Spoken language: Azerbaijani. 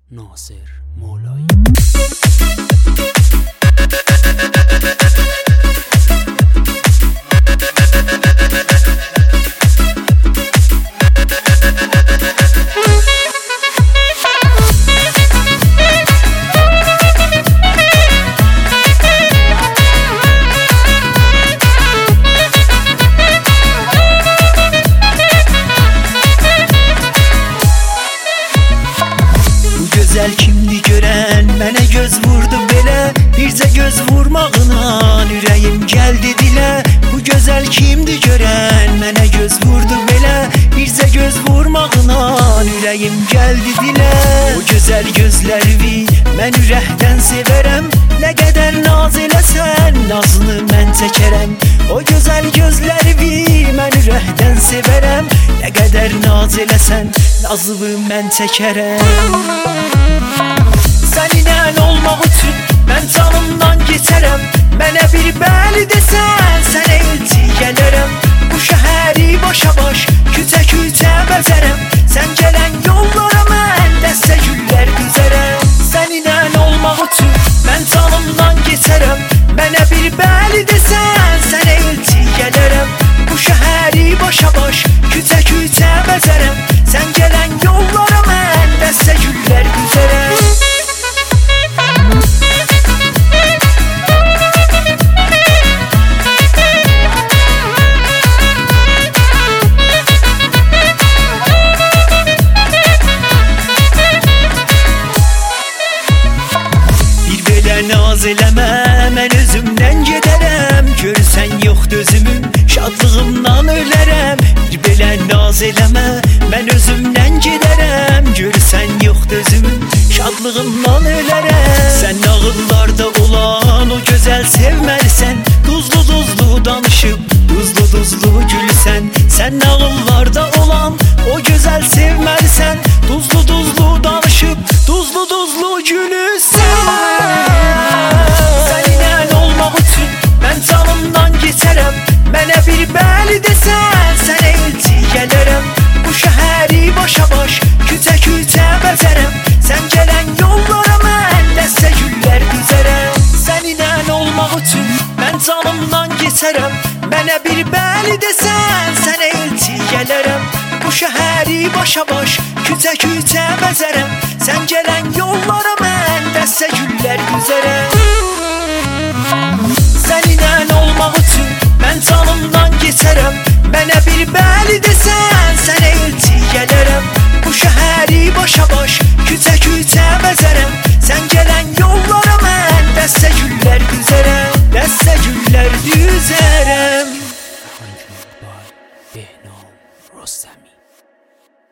ناصر مولایی. Gözəl kimdi görən, mənə göz vurdu belə. Bircə göz vurmağına ürəyim gəldi dilə. Bu gözəl kimdi görən, mənə göz vurdu belə. Bircə göz vurmağına ürəyim gəldi dilə. O gözəl gözlərini mən ürəkdən sevərəm. Nə qədər naz eləsən, nazını mən çəkərəm. O gözəl gözlərini mən ürəkdən sevərəm. Nə qədər naz eləsən, nazını mən çəkərəm. Səninlə olmaq üçün mən canımdan keçərəm. Mənə bir bəli desən, sənə elçi gələrəm. Bu şəhəri başa-baş, küçə-küçə bəzərəm. Sən gələn yollara mən dəstə güllər düzərəm. Səninlə olmaq üçün mən canımdan keçərəm. Mənə bir bəli desən, sənə elçi gələrəm. Bu şəhəri başa-baş, küçə-küçə bəzərəm. Sən gələn yollara mən dəstə güllər düzərəm. Naz eləmə, mən özümdən gedərəm. Görsən yoxdur özümün, şadlığımdan ölərəm. Bir belə naz eləmə, mən özümdən gedərəm. Görsən yoxdur özümün, şadlığımdan ölərəm. Sən nağıllarda olan o gözəl sevməlisən. Duzlu-duzlu danışıb, duzlu-duzlu gülsən. Sən nağıllarda olan o gözəl sevməlisən. Duzlu-duzlu danışıb, duzlu-duzlu gülsən. Səninlə olmaq üçün mən canımdan keçərəm. Mənə bir bəli desən, sənə elçi gələrəm. Bu şəhəri başa-baş, küçə-küçə bəzərəm. Sən gələn yollara mən dəstə güllər düzərəm. Səninlə olmaq üçün mən canımdan keçərəm. Mənə bir bəli desən, sənə elçi gələrəm. Bu şəhəri başa-baş, küçə-küçə bəzərəm. Sən gələn yollara mən dəstə güllər düzərəm. Səninlə olmaq üçün mən canımdan keçərəm. Mənə bir bəli desən, sənə elçi gələrəm. Bu şəhəri başa-baş, küçə-küçə bəzərəm. Sən gələn yollara mən dəstə güllər düzərəm. Dəstə güllər düzərəm. Behnam Rostami.